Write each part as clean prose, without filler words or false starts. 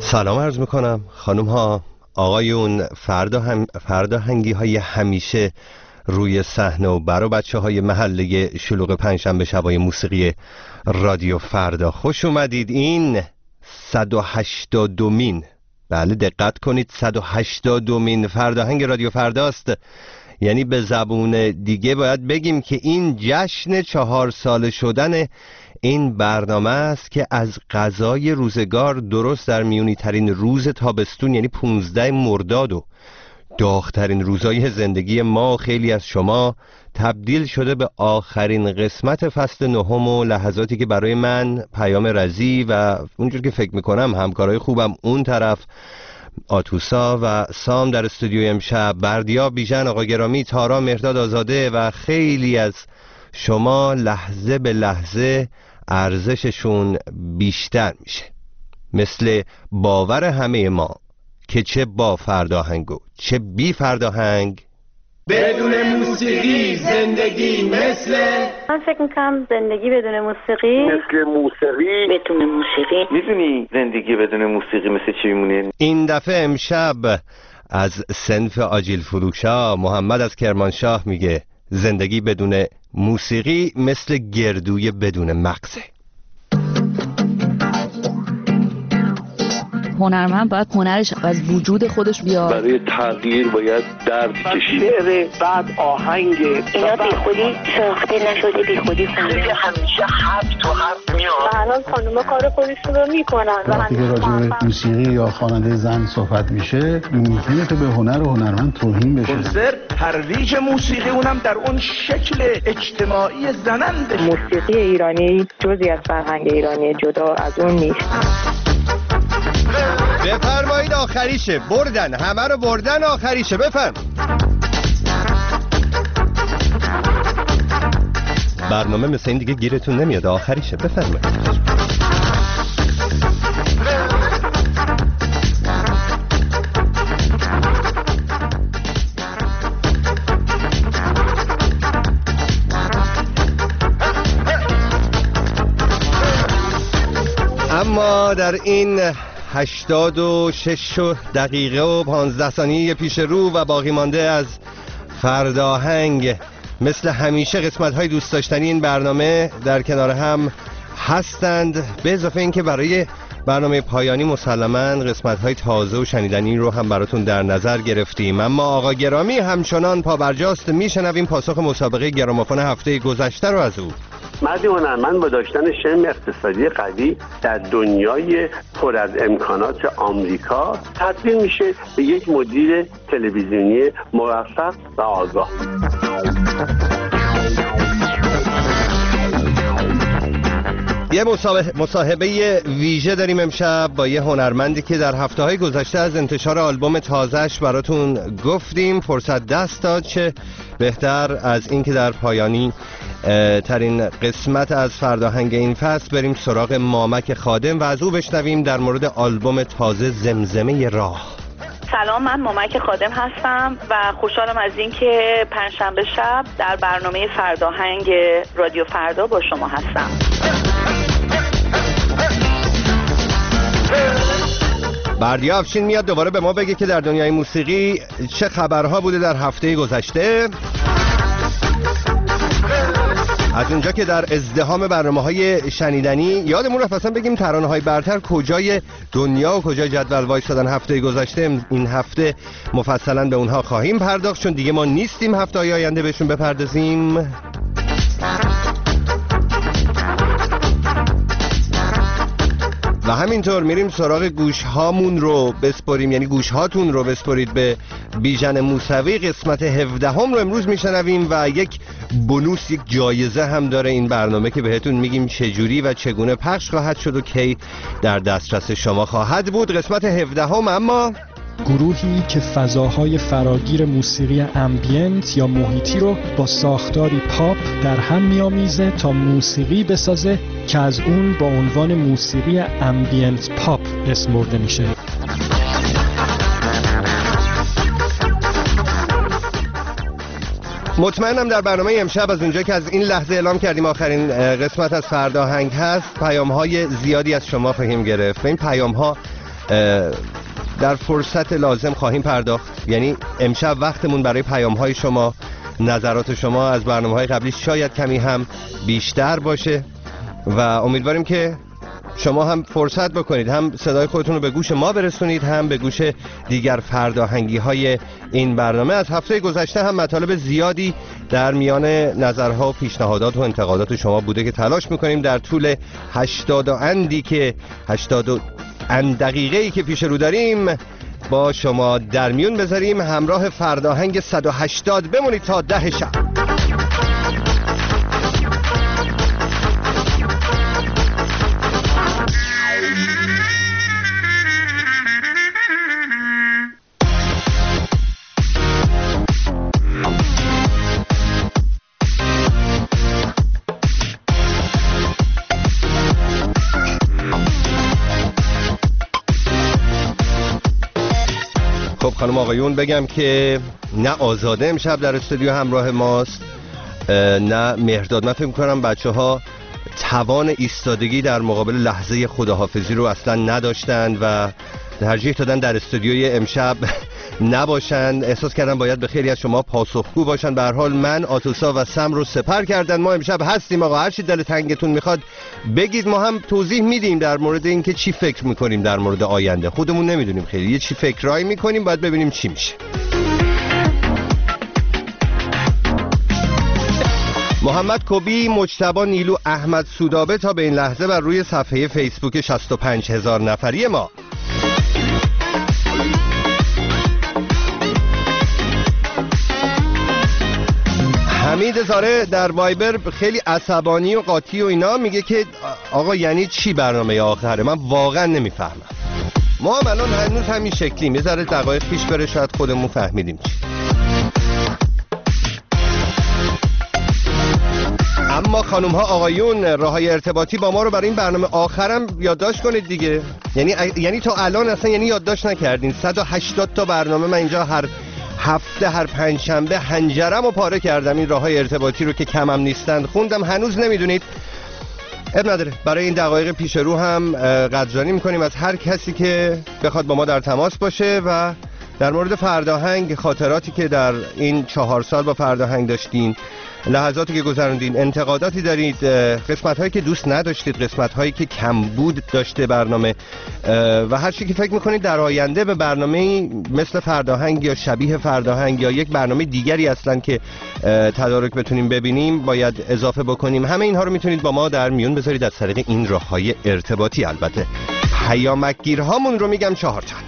سلام عرض میکنم خانم ها آقایون. فرداهنگی های همیشه روی صحنه و برای بچه های محله شلوغ پنجشنبه شبای موسیقی رادیو فردا خوش اومدید. این 180مین، بله دقت کنید، 180مین فرداهنگ رادیو فرداست. یعنی به زبون دیگه باید بگیم که این جشن 4 ساله شدن این برنامه است که از قضای روزگار درست در میونی ترین روز تابستون، یعنی 15 مرداد و داغ‌ترین روزهای زندگی ما و خیلی از شما، تبدیل شده به آخرین قسمت فصل نهم و لحظاتی که برای من، پیام رضی و اونجور که فکر میکنم همکارای خوبم اون طرف، آتوسا و سام در استودیوی امشب، بردیا بیژن، آقا گرامی، تارا، مهرداد آزاده و خیلی از شما لحظه به لحظه ارزششون بیشتر میشه. مثل باور همه ما که چه با فرداهنگ و چه بی فرداهنگ، بدون موسیقی زندگی من فکر میکنم زندگی بدون موسیقی مثل موسیقی بدون موسیقی. میدونی زندگی بدون موسیقی مثل چی میمونه؟ این دفعه امشب از صنف آجیل فروشا محمد از کرمانشاه میگه زندگی بدون موسیقی مثل گردوی بدون مغزه. هنرمند باید هنرش از وجود خودش بیاد. برای تغییر باید درد کشید. شعر، بعد آهنگ، اینا بی خودی ساخته نشده، بی خودی همیشه حرف تو حرف میاد. الان خانوما کار خودشون رو میکنن و وقتی که راجع به موسیقی یا خواننده زن صحبت میشه، میتونه که به هنر و هنرمند توهین بشه. کنسرت ترویج موسیقی، اونم در اون شکل اجتماعی زننده. موسیقی ایرانی جزئی از فرهنگ ایرانی، جدا از اون نیست. بفرمایید آخریشه، بردن همه رو بردن، آخریشه بفرم. برنامه مثل این دیگه گیرتون نمیاد، آخریشه بفرمایید. اما در این 86 دقیقه و 15 ثانیه پیش رو و باقی مانده از فرداهنگ، مثل همیشه قسمت‌های دوست داشتنی این برنامه در کنار هم هستند، به اضافه اینکه برای برنامه پایانی مسلماً قسمت‌های تازه و شنیدنی رو هم براتون در نظر گرفتیم. اما آقا گرامی همچنان پابرجاست، میشنویم پاسخ مسابقه گرامافون هفته گذشته رو از او. مردی هنرمند با داشتن شم اقتصادی قوی در دنیای پر از امکانات آمریکا تبدیل میشه به یک مدیر تلویزیونی موفق و آگاه. یه مصاحبه ویژه داریم امشب با یه هنرمندی که در هفته‌های گذشته از انتشار آلبوم تازه‌اش براتون گفتیم. فرصت دست داد، چه بهتر از این که در پایانی ترین قسمت از فرداهنگ این فصل بریم سراغ مامک خادم و از او بشنویم در مورد آلبوم تازه زمزمه راه. سلام، من مامک خادم هستم و خوشحالم از اینکه پنجشنبه شب در برنامه فرداهنگ رادیو فردا با شما هستم. بردیا افشین میاد دوباره به ما بگه که در دنیای موسیقی چه خبرها بوده در هفته گذشته. از اونجا که در ازدحام برنامه‌های شنیدنی یادمون رفت اصلا بگیم ترانه‌های برتر کجای دنیا و کجای جدول وایسادن هفته گذشته. این هفته مفصلا به اونها خواهیم پرداخت چون دیگه ما نیستیم هفته‌های آینده بهشون بپردازیم. و همینطور میریم سراغ گوش هامون رو بسپاریم، یعنی گوش هاتون رو بسپارید به بیژن موسوی. قسمت 17 رو امروز میشنویم و یک بونوس، یک جایزه هم داره این برنامه که بهتون میگیم چجوری و چگونه پخش خواهد شد و کی در دسترس شما خواهد بود. قسمت 17 اما گروهی که فضاهای فراگیر موسیقی امبینت یا محیطی رو با ساختاری پاپ در هم میامیزه تا موسیقی بسازه که از اون با عنوان موسیقی امبینت پاپ اسم برده میشه. مطمئنم در برنامه امشب از اونجا که از این لحظه اعلام کردیم آخرین قسمت از فرداهنگ هست، پیام‌های زیادی از شما خواهیم گرفت. این پیام‌ها در فرصت لازم خواهیم پرداخت. یعنی امشب وقتمون برای پیام‌های شما، نظرات شما از برنامه‌های قبلی شاید کمی هم بیشتر باشه و امیدواریم که شما هم فرصت بکنید، هم صدای خودتون رو به گوش ما برسونید، هم به گوش دیگر فرداهنگی‌های این برنامه. از هفته گذشته هم مطالب زیادی در میان نظرها و پیشنهادات و انتقادات شما بوده که تلاش می‌کنیم در طول 80 دقیقه‌ای که پیش رو داریم با شما در میون بذاریم. همراه فرداهنگ 180 بمونید تا 10 شب. خانم آقایون بگم که نه آزاده امشب در استودیو همراه ماست، نه مهرداد. من فکر می‌کنم بچه‌ها توان ایستادگی در مقابل لحظه خداحافظی رو اصلا نداشتن و ترجیح دادن در استودیوی امشب نباشن. احساس کردن باید به خیلی از شما پاسخگو باشن. به هر حال من، آتوسا و سم رو سپر کردن. ما امشب هستیم آقا، هر چی دل تنگتون میخواد بگید، ما هم توضیح میدیم در مورد اینکه چی فکر میکنیم در مورد آینده. خودمون نمیدونیم خیلی، یه چی فکرایی میکنیم، باید ببینیم چی میشه. محمد کبی، مجتبی نیلو، احمد سودابه تا به این لحظه بر روی صفحه فیسبوک 65,000 نفری ما. حمید زاره در وایبر خیلی عصبانی و قاطی و اینا میگه که آقا یعنی چی برنامه آخره؟ من واقعا نمیفهمم. ما هم الان هنوز همین شکلیم، یه ذره دقایق پیش بره شاید خودمون فهمیدیم چی. اما خانوم ها آقایون، راههای ارتباطی با ما رو برای این برنامه آخرم یادداشت کنید دیگه. یعنی تا الان اصلا یادداشت نکردین. 180 تا برنامه من اینجا هر هفته، هر پنجشنبه هنجرم و پاره کردم این راههای ارتباطی رو که کمم نیستند خوندم. هنوز نمیدونید، اب نداره. برای این دقایق پیش رو هم قدردانی میکنیم از هر کسی که بخواد با ما در تماس باشه و در مورد فرداهنگ، خاطراتی که در این 4 سال با فرداهنگ داشتین، لحظاتی که گذروندین، انتقاداتی دارید، قسمت‌هایی که دوست نداشتید، قسمت‌هایی که کمبود داشته برنامه و هر چی که فکر می‌کنید در آینده به برنامه‌ای مثل فرداهنگ یا شبیه فرداهنگ یا یک برنامه دیگری اصلا که تدارک بتونیم ببینیم باید اضافه بکنیم، همه اینها رو میتونید با ما در میون بذارید از طریق این راه‌های ارتباطی. البته پیامکگیرهامون رو میگم 4 تا.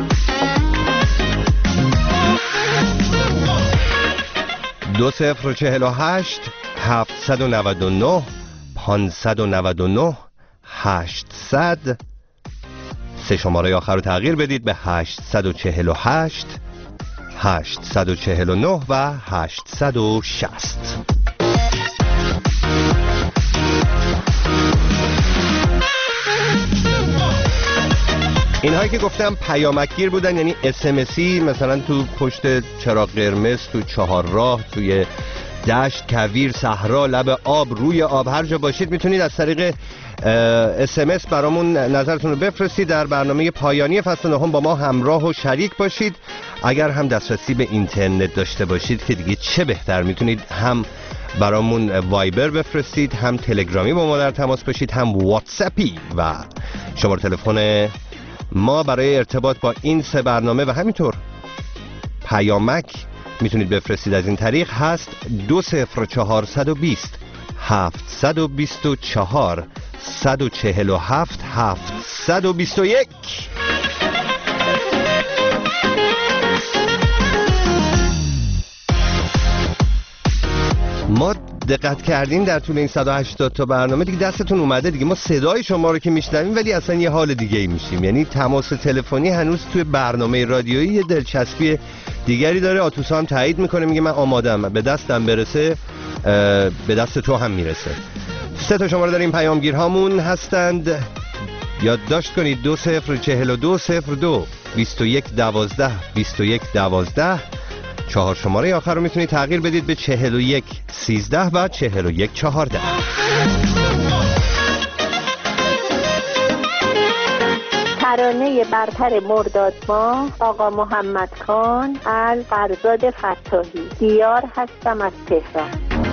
2048 799 599 800. 3 شماره آخر رو تغییر بدید به 848 849 و 860. اینهایی که گفتم پیامکگیر بودن، یعنی اسمسی، مثلا تو پشت چراغ قرمز، تو چهارراه، توی دشت، کویر، صحرا، لب آب، روی آب، هر جا باشید میتونید از طریق SMS برامون نظرتون رو بفرستید. در برنامه پایانی فصل نهم با ما همراه و شریک باشید. اگر هم دسترسی به اینترنت داشته باشید که دیگه چه بهتر، میتونید هم برامون وایبر بفرستید، هم تلگرامی با ما در تماس باشید، هم واتساپی. و شماره تلفن ما برای ارتباط با این 3 برنامه و همینطور پیامک میتونید بفرستید از این طریق هست 20420 724 147 721. ما دقت کردین در طول این 180 تا برنامه دیگه دستتون اومده دیگه، ما صدای شما رو که میشنویم ولی اصلا یه حال دیگه ای میشیم. یعنی تماس تلفنی هنوز توی برنامه رادیویی یه دلچسبی دیگری داره. آتوسا هم تایید میکنه، میگه من آمادم، به دستم برسه به دست تو هم میرسه. 3 تا شماره داریم پیامگیرهامون هستند، یادداشت کنید 204202 2112 2112. 4 شماره آخر رو میتونید تغییر بدید به 4113 و 4114. ترانه برتر مرداد ماه آقا محمد خان از فرزاد فتاحی. دیار هستم از تهران.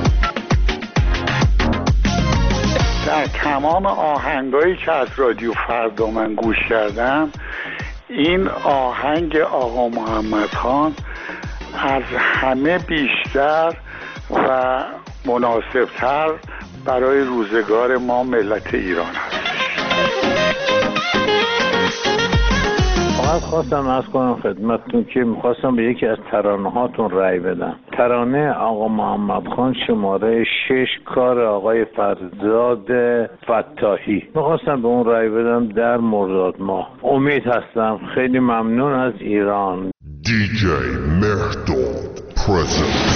در تمام آهنگایی که از رادیو فردا من گوش کردم، این آهنگ آقا محمد خان از همه بیشتر و مناسبتر برای روزگار ما ملت ایران هست. فقط خواستم عرض کنم خدمتتون که میخواستم به یکی از ترانه هاتون رأی بدم. ترانه آقا محمد خان شماره 6 کار آقای فرزاد فتاحی. میخواستم به اون رأی بدم در مرداد ماه. امید هستم. خیلی ممنون از ایران. DJ مهرداد presents.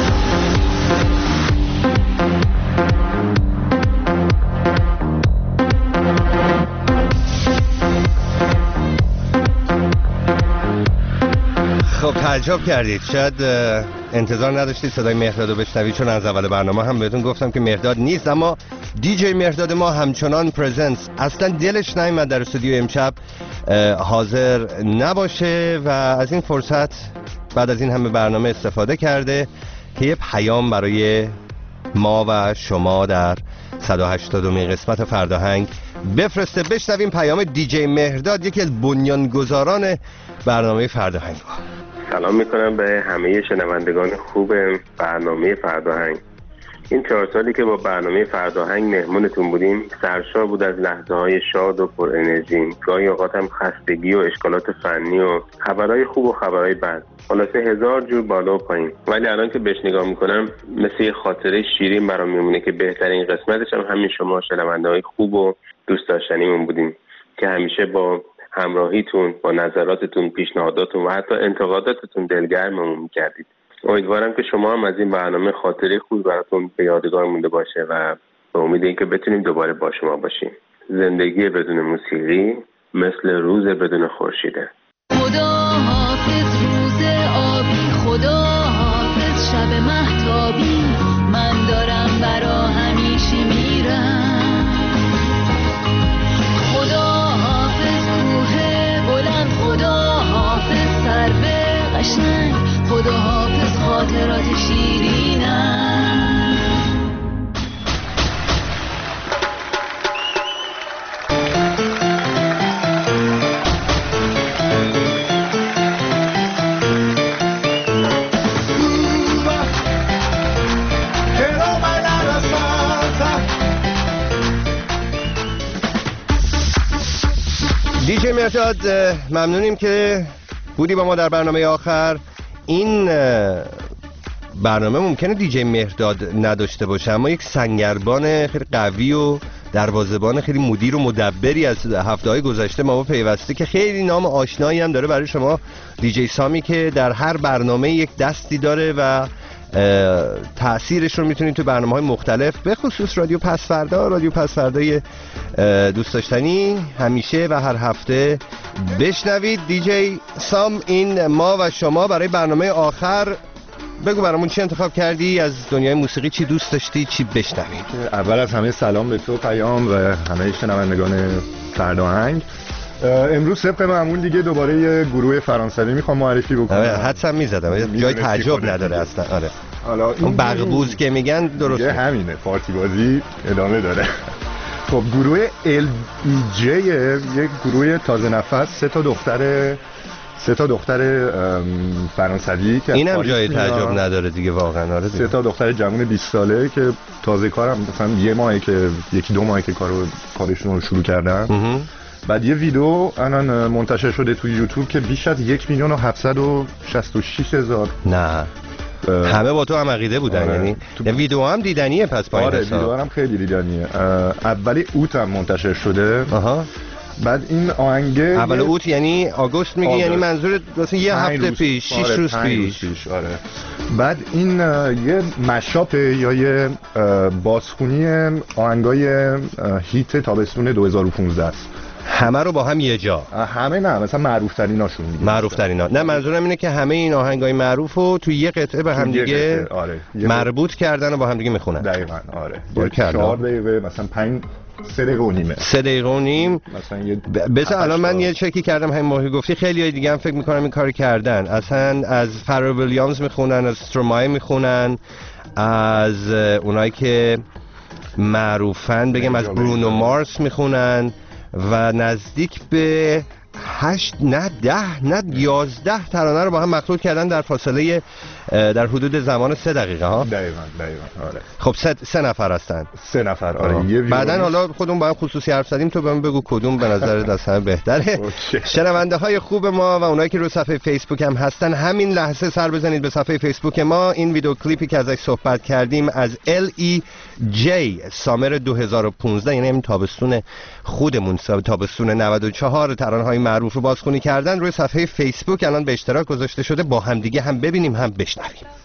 خب تعجب کردید، شاید انتظار نداشتید صدای مهرداد رو بشنوید، چون از اول برنامه هم بهتون گفتم که مهرداد نیست، اما دیجی مهرداد ما همچنان پرزنس. اصلا دلش نیامد در استودیو امشب حاضر نباشه و از این فرصت بعد از این همه برنامه استفاده کرده که یه پیام برای ما و شما در 180مین قسمت فرداهنگ بفرسته. بشنویم پیام دیجی مهرداد، یکی از بنیانگذاران برنامه فرداهنگ. سلام میکنم به همه شنوندگان خوب برنامه فرداهنگ. این 4 سالی که با برنامه فرداهنگ مهمونتون بودیم سرشار بود از لحظه‌های شاد و پر انرژی، گاهی اوقات هم خستگی و اشکالات فنی و خبرهای خوب و خبرهای بد، خلاصه 1000 جور بالا و پایین. ولی الان که بهش نگاه میکنم مثل یه خاطره شیرین برام میمونه که بهترین قسمتش هم همین شما شنونده‌های خوب و دوست داشتنیمون بودیم که همیشه با همراهیتون، با نظراتتون، پیشنهاداتتون و حتی انتقاداتتون دلگرممون می‌کردید. امیدوارم که شما هم از این برنامه خاطره خوب براتون به یادگار مونده باشه و به امید اینکه بتونیم دوباره با شما باشیم. زندگی بدون موسیقی مثل روز بدون خورشیده. خدا حافظ روز آبی، خدا حافظ شب مهتابی، من دارم برا همیشه میرم. خدا حافظ کوه بلند، خدا حافظ سرو قشنگ، خدا حافظ خاطرات شیرینم. دیجی مهرداد ممنونیم که بودی با ما در برنامه آخر. این برنامه ممکنه دیجی مهرداد نداشته باشه، اما یک سنگربان خیلی قوی و دروازه‌بان خیلی مدیر و مدبری از هفته‌های گذشته ما پیوسته که خیلی نام آشنایی هم داره برای شما، دیجی سامی، که در هر برنامه یک دستی داره و تأثیرش رو میتونید تو برنامه‌های مختلف به خصوص رادیو پسفردای دوست داشتنی همیشه و هر هفته بشنوید. دیجی سام، این ما و شما برای برنامه آخر بگو برامون چی انتخاب کردی از دنیای موسیقی، چی دوست داشتی، چی بشنوید؟ اول از همه سلام به تو پیام و همه شنوندگان فرداهنگ. امروز طبق معمول دیگه دوباره یه گروه فرانسوی میخوام معرفی بکنم. حدسم میزدم جای تعجب نداره اصلا. آره حالا اون بغبوز که میگن درسته، همینه، پارتی بازی ادامه داره. خب گروه LEJ یک گروه تازه نفس، سه تا دختر فرانسوی که اینم جای تعجب نداره دیگه واقعا. آره 3 تا دختر جوان 20 ساله که تازه کارم مثلا یکی دو ماهه که کارشون رو شروع کردن. بعد یه ویدیو الان منتشر شده توی یوتیوب که بیش از 1,766,000 نه همه با تو هم عقیده بودن. یعنی ویدیو هم دیدنیه پس پایین. آره ویدیو هم خیلی دیدنیه. اولی اوت هم منتشر شده. بعد این آهنگ اول اوت یعنی آگوست میگی؟ یعنی منظور مثلا یه هفته پیش، 6 روز پیش. آره. بعد این یه مشاپه یا یه بازخونی آهنگای هیت تابستون 2015 است. همه رو با هم یه جا؟ همه نه، مثلا معروف تریناشون دیگه. معروف ترینا نه، منظورم اینه که همه این آهنگای معروفو تو یه قطعه به هم دیگه مربوط کردن و با هم دیگه میخونن. دقیقاً آره. 4 دقیقه مثلا 3 دقیقه و نیمه. 3 دقیقه و نیم. مثلا یه بذار الان من یه چکی کردم همین موقع گفتی، خیلی دیگه هم فکر میکنم این کار کردن، اصلا از فارل ویلیامز میخونن، از استرومای میخونن، از اونایی که معروفن بگم از برونو مارس میخونن و نزدیک به 8 نه 10 نه 11 ترانه رو با هم مخلوط کردن در فاصله در حدود زمان 3 دقیقه ها. دقیقاً آره. خب 3 نفر هستن. 3 نفر آره. بعدن حالا خودمون با هم خصوصی حرف زدیم، تو بهم بگو کدوم به نظر اصلا بهتره. شنونده های خوب ما و اونایی که رو صفحه فیسبوک هم هستن، همین لحظه سر بزنید به صفحه فیسبوک ما. این ویدیو کلیپی که ازش صحبت کردیم از LEJ سامر 2015، یعنی همین تابستون خودمون، تابستون 94، ترانه های معروف رو بازخوانی کردن روی صفحه فیسبوک الان به اشتراک گذاشته شده. با هم دیگه هم ببینیم هم بشنویم.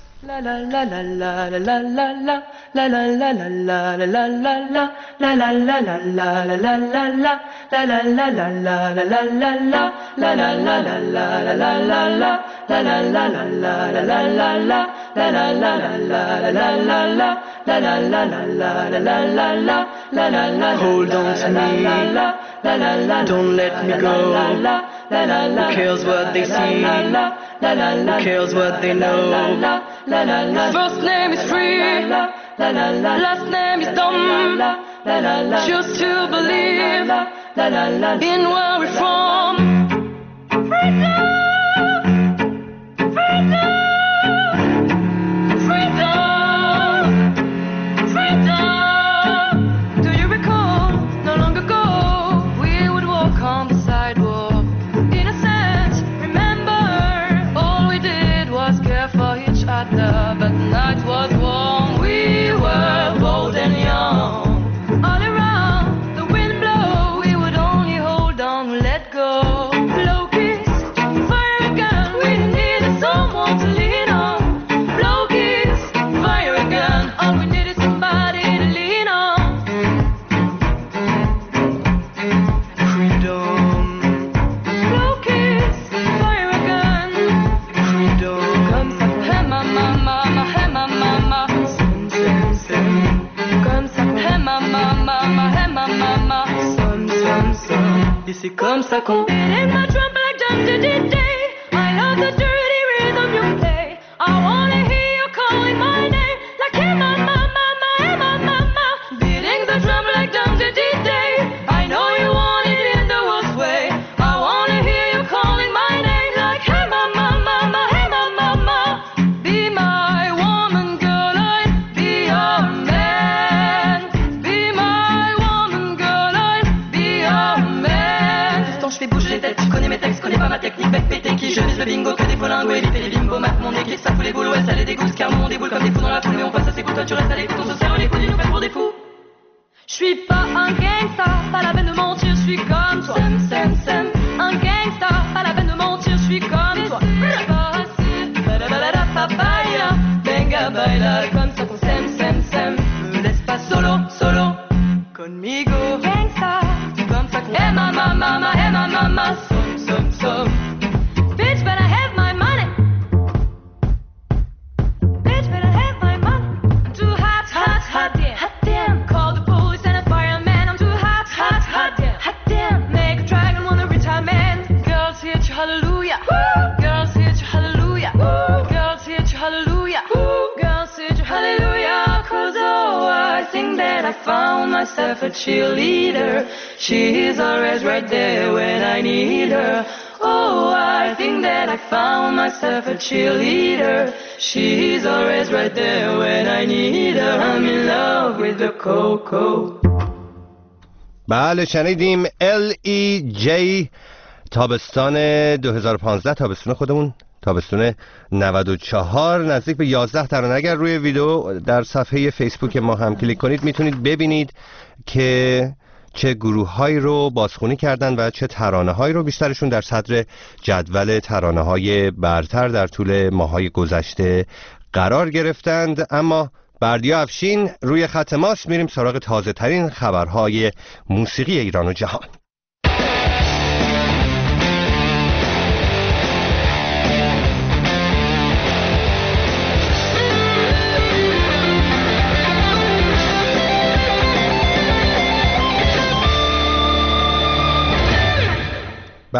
Hold on to me, don't let me go. Who cares what they see? Who cares what they know? First name is free, last name is dumb. Choose to believe in where we're from. Freedom, freedom, freedom, freedom. Do you recall? No long ago we would walk on the sidewalk. Innocent, remember, all we did was care for each other. But the night was warm, we were bold and young. All around, the wind blow, we would only hold on, let go. Blow kiss, fire again, we needed someone to lean on. Blow kiss, fire again, all we needed somebody to lean on. Freedom, blow kiss, fire again. Freedom, comme ça, hey mama, mama, hey mama, mama, sem, sem, sem. Comme ça, hey mama, mama, hey mama, mama, sem, sem. Et c'est comme ça qu'on beat in my drum like drum to day. I love the dirty rhythm you play. I wanna hear you calling my name like hey mama, mama, hey mama, mama. Beating the drum like drum to day. I know you want it in the worst way. I wanna hear you calling my name like hey mama, mama, hey mama, mama. Be my woman, girl, I'd be your man. Be my woman, girl, I'd be your man. Pourtant je fais bouger les têtes, tu connais mes textes, connais pas ma technique, bec pété qui je vise le bingo, que des polingos, éviter les bimbos, mat mon équipe, ça fout les boules, ouais ça les dégoûte, car nous on déboule comme des fous dans la foule, mais on passe à ses coups, toi tu restes à l'écoute, on se serre les coudes, ils nous prennent pour des fous. Je suis pas un gangsta, pas la peine de mentir, je suis comme toi. Sem, sem, sem. Un gangsta, pas la peine de mentir, je suis comme toi. Papaya, venga baila, comme ça qu'on s'aime, s'aime, s'aime. Me laisse pas solo, solo, conmigo. Gangsta, comme ça qu'on hey mama, mama, hey mama, mama, som, som, som. Bitch, better have my money. Bitch, better have my money. I'm too hot, hot, hot, damn, hot damn. Call the police and a fireman. I'm too hot, hot, hot, damn, hot damn. Make a dragon wanna reach our man. Girls hit you, hallelujah. Girls hit you, hallelujah. Girls hit you, hallelujah. Girls hit you, hallelujah. 'Cause oh, I think that I found myself a cheerleader. She is always right there when I need her. Oh, I think that I found myself a cheerleader. She's always right there when I need her. I'm in love with the coco. بله شنیدیم LEJ تابستان 2015، تابستون خودمون، تابستون 94، نزدیک به 11 ترانه. اگر روی ویدیو در صفحه فیسبوک ما هم کلیک کنید میتونید ببینید که چه گروه‌هایی رو بازخوانی کردن و چه ترانه‌هایی رو، بیشترشون در صدر جدول ترانه‌های برتر در طول ماه‌های گذشته قرار گرفتند. اما بردیا افشین روی خط ماست، میریم سراغ تازه ترین خبرهای موسیقی ایران و جهان.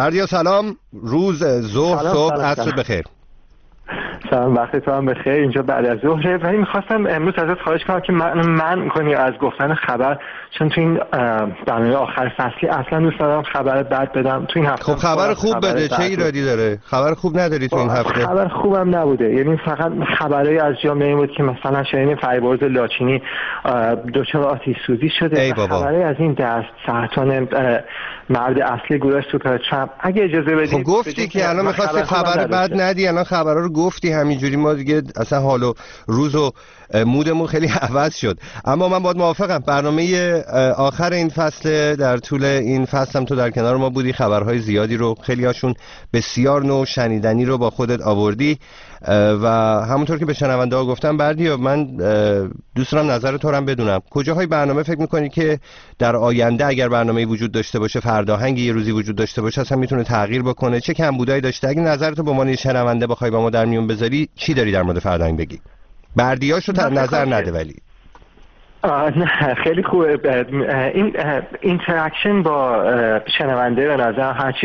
بردیا سلام، روز، ظهر، صبح، عصر بخیر. سلام، وقت تو هم بخیر. اینجا بعد از ظهره، ولی میخواستم امروز ازت خواهش کنم که من کنی از گفتن خبر، چون تو این برنامه آخر فصلی اصلا دوست دارم خبر بد بدم. تو این هفته خب خبر خوب بده، چه ایرادی داره؟ خبر خوب نداری تو این هفته؟ خبر خوبم نبوده، یعنی فقط خبرایی از جمله این بود که مثلا شاهین فریبرز لاچینی دچار آتش سوزی شده. خبرایی از این دست سرطان مرد اصلی گروه سوپر ترامپ. اگه اجازه بدید خب گفتی که الان می‌خواستی خبر بد ندی، الان خبرها رو گفتی همینجوری، ما دیگه اصلا حال و روز و مودمون خیلی عوض شد. اما من باید موافقم، برنامه آخر این فصل، در طول این فصل هم تو در کنار ما بودی، خبرهای زیادی رو، خیلی هاشون بسیار نو شنیدنی رو با خودت آوردی و همونطور که به شنونده ها گفتم بردیا، من دوست دارم نظر تو رو هم بدونم. کجاهای برنامه فکر میکنی که در آینده اگر برنامه‌ای وجود داشته باشه، فرداهنگی یه روزی وجود داشته باشه، اصلا میتونه تغییر بکنه؟ چه کمبودایی داشته؟ اگه نظرتو به عنوان شنونده بخوای با ما در میون بذاری، چی داری در مورد فرداهنگ بگی؟ بردیاشو نظر نده ولی نه خیلی خوبه. این اینتراکشن با شنونده به نظر هرچی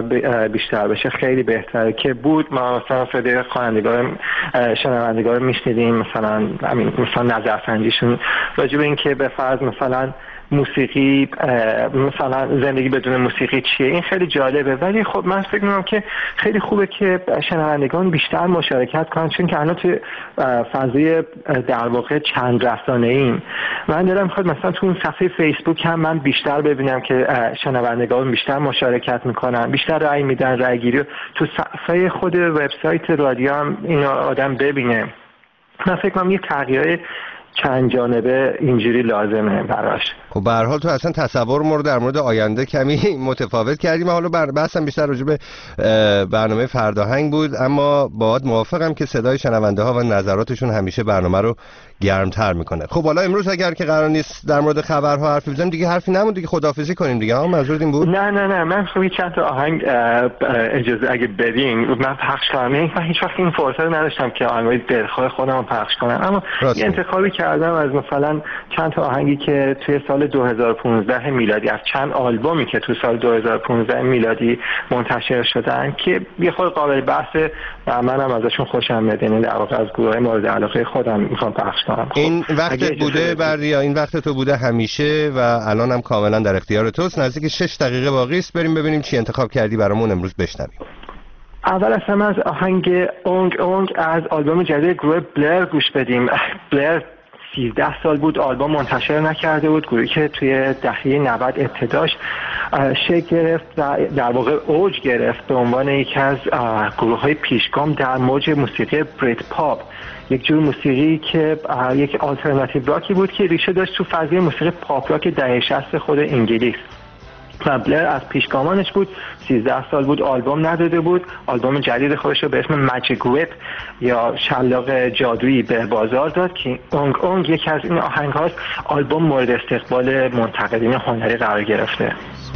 بیشتر بشه خیلی بهتره که بود. ما مثلا صدای خوانندگان شنوندگان میشنیدیم، مثلا نظرسنجیشون راجع به این که به فرض مثلا موسیقی، مثلا زندگی بدون موسیقی چیه، این خیلی جالبه. ولی خب من فکر می‌کنم که خیلی خوبه که شنوندگان بیشتر مشارکت کنن، چون که الان توی فضای در واقع چند رسانه‌ایم، من دلم می‌خواد مثلا تو اون صفحه فیسبوک هم من بیشتر ببینم که شنوندگان بیشتر مشارکت میکنن، بیشتر رأی میدن، رأی گیری تو صفحه خود وبسایت رادیو هم اینو آدم ببینه. من فکر کنم یه تغییر چند جانبه اینجوری لازمه براش. خب به هر حال تو اصلا تصور ما رو در مورد آینده کمی متفاوت کردیم. حالا بحثم بیشتر راجع به برنامه فرداهنگ بود، اما باهات موافقم که صدای شنونده ها و نظراتشون همیشه برنامه رو گرمتر میکنه. خب حالا امروز اگر که قرار نیست در مورد خبرها حرف بزنیم، دیگه حرفی نموند، دیگه خداحافظی کنیم دیگه. منظور این بود؟ نه من خب چند تا آهنگ اجازه اگه بدین من پخش کنم. من هیچ وقت این فرصت رو نداشتم که آهنگای دلخواه خودم رو پخش کنم، اما یه انتخابی کردم از مثلا چند تا آهنگی که توی سال 2015 میلادی، از چند آلبومی که توی سال 2015 میلادی منتشر شدن که یه خود قابل بحثه و منم ازشون خوشم میاد. یعنی در واقع از گروه مورد علاقه خودم میخوام پخش کنم. این وقتت بوده بردیا؟ این وقت تو بوده همیشه و الان هم کاملا در اختیار توست. نزدیک 6 دقیقه باقی است، بریم ببینیم چی انتخاب کردی برامون امروز بشنویم. اول از همه از آهنگ اونگ از آلبوم جدید گروه بلر گوش بدیم. بلر 13 سال بود آلبوم منتشر نکرده بود، گروهی که توی دهه 90 ابتداش شکل گرفت و در واقع اوج گرفت به عنوان یکی از گروه‌های پیشگام در موج موسیقی بریت پاپ، یک جور موسیقی که یک آلترناتیو راکی بود که ریشه داشت تو فضای موسیقی پاپ راک دهه 60 خود انگلیس. بلر از پیشگامانش بود. 13 سال بود آلبوم نداده بود. آلبوم جدید خودش رو به اسم ماجیک ویپ یا شلاق جادویی به بازار داد که اونگ یکی از این آهنگ هاست. آلبوم مورد استقبال منتقدین هنری قرار گرفته.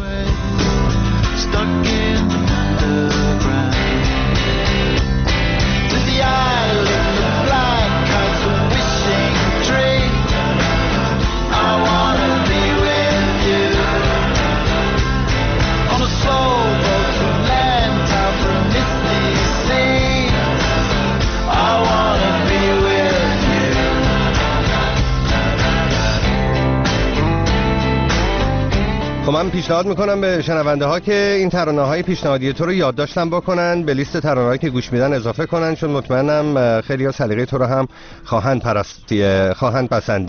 من پیشنهاد میکنم به شنونده ها که این ترانه های پیشنهادی تو رو یادداشتم بکنن، به لیست ترانه هایی که گوش میدن اضافه کنن، چون مطمئنم خیلی ها سلیقه تو رو هم خواهند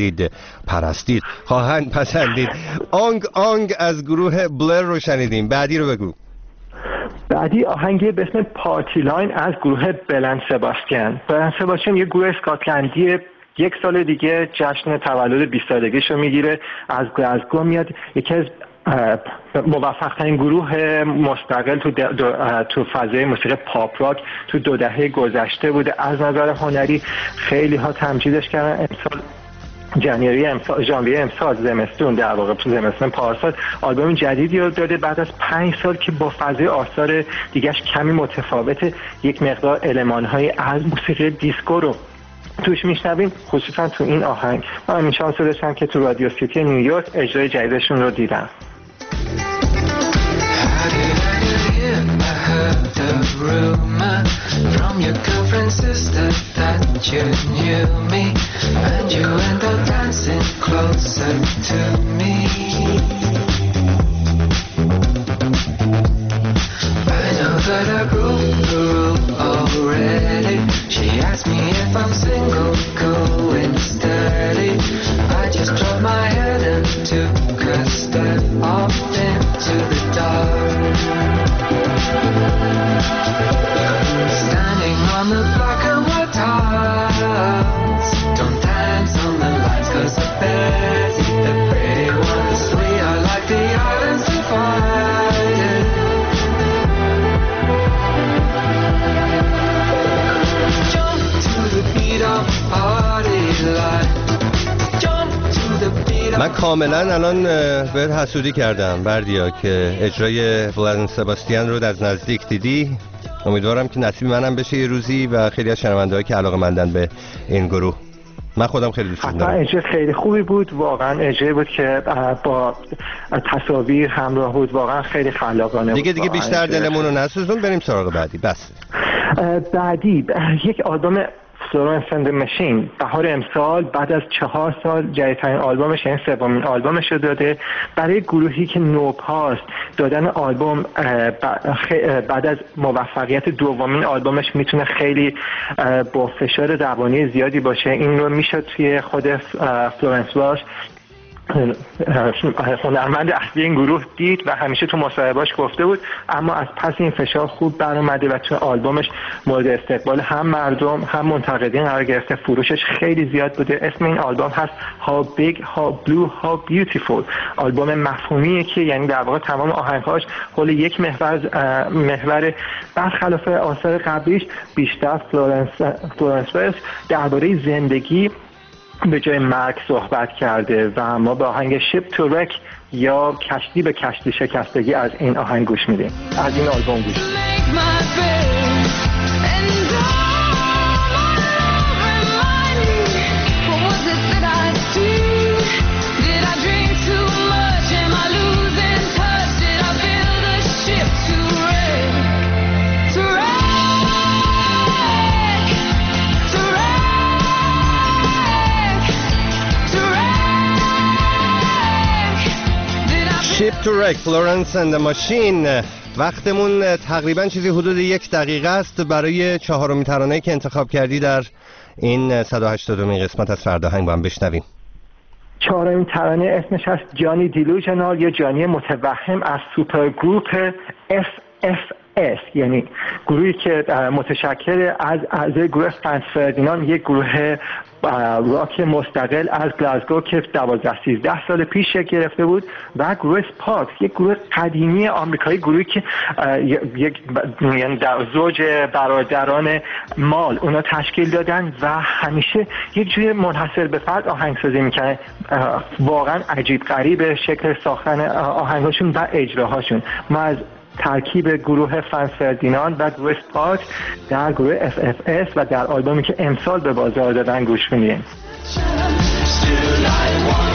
پسندید. آنگ از گروه بلر رو شنیدیم. بعدی رو بگو. بعدی آهنگی به اسم پارتی لاین از گروه بلند سباستین. بلند سباستین یه گروه اسکاتلندی، یک سال دیگه جشن تولد 20 سالگیش رو میگیره، از گلاسگو میاد. یکی از موفق ترین گروه مستقل تو فضای موسیقی پاپ راک تو 2 دهه گذشته بوده. از نظر هنری خیلی ها تمجیدش کردن. امسال ژانویه امسال زمستون، در واقع تو زمستون پارسال آلبوم جدیدی رو داده بعد از 5 سال که با فضای آثار دیگهش کمی متفاوته. یک مقدار المان‌های از موسیقی دیسکو رو توش میشنویم، خصوصا تو این آهنگ. من این شانس رو داشتم که تو رادیو سیتی نیویورک اجرای جدیدشون رو دیدم. rumor from your girlfriend's sister that you knew me, and you end up dancing closer to me. I know that I broke the rule already. She asked me if I'm single, going steady. I just dropped my head and took a step off into the dark. Standing on the black and white tiles, don't dance on the lights 'cause the bears eat the pretty ones. We are like the islands divided. Jump to the beat of party line. Jump to the beat of. من کاملا الان بهت حسودی کردم بردیا که اجرای ولادن سباستیان رو از نزدیک دیدی. امیدوارم که نصیب منم بشه یه روزی و خیلی از شنونده‌ها که علاقه‌مندن به این گروه. من خودم خیلی دوست دارم. اجرا خیلی خوبی بود، واقعا اجرایی بود که با تصاویر همراه بود، واقعا خیلی خلاقانه بود. دیگه بیشتر دلمون رو نسوزون، بریم سراغ بعدی. بس بعدی یک آلبوم فلورنس اند ماشین بهار امسال بعد از 4 سال جدیدترین آلبومش، یعنی سومین آلبومش رو داده. برای گروهی که نوپاست دادن آلبوم بعد از موفقیت دومین آلبومش میتونه خیلی با فشار روانی زیادی باشه. این رو میشه توی خود فلورنس واش هنرمند اصلی این گروه دید و همیشه تو مصاحبه‌اش گفته بود، اما از پس این فشار خوب برآمده و تو آلبومش مورد استقبال هم مردم هم منتقدین قرار گرفته. فروشش خیلی زیاد بوده. اسم این آلبوم هست How Big, How Blue, How Beautiful. آلبوم مفهومیه که یعنی در واقع تمام آهنگاش حول یک محور برخلاف آثار قبلیش بیشتر فلورنس ویلز درباره زندگی به جای مرگ صحبت کرده و ما به آهنگ شیپ تو رک یا کشتی به کشتی شکستگی از این آهنگ گوش میدیم، از این آلبوم گوش شیپ تو رک، فلورنس اند ماشین. وقتمون تقریبا چیزی حدود 1 دقیقه است برای 4مین ترانه‌ای که انتخاب کردی در این 180مین قسمت از فرداهنگ. با هم بشنویم. 4مین ترانه اسمش هست جانی دیلوژنال یا جانی متوهم از سوپر گروپ FFS، یعنی گروهی که متشکل از اعضای گروه فرانس فردیناند، یک گروه راک مستقل از گلاسگو که 12-13 سال پیش شکل گرفته بود، و گروه سپارکس، یک گروه قدیمی آمریکایی، گروهی که یعنی زوج برادران مال اونا تشکیل دادن و همیشه یک جوری منحصر به فرد آهنگسازی میکنه. واقعا عجیب غریب شکل ساختن آهنگاشون و اجراهاشون. ما از ترکیب گروه فرانس فردیناند و گروه سپارک در گروه FFS و در آلبومی که امسال به بازار دادن گوش میدیم.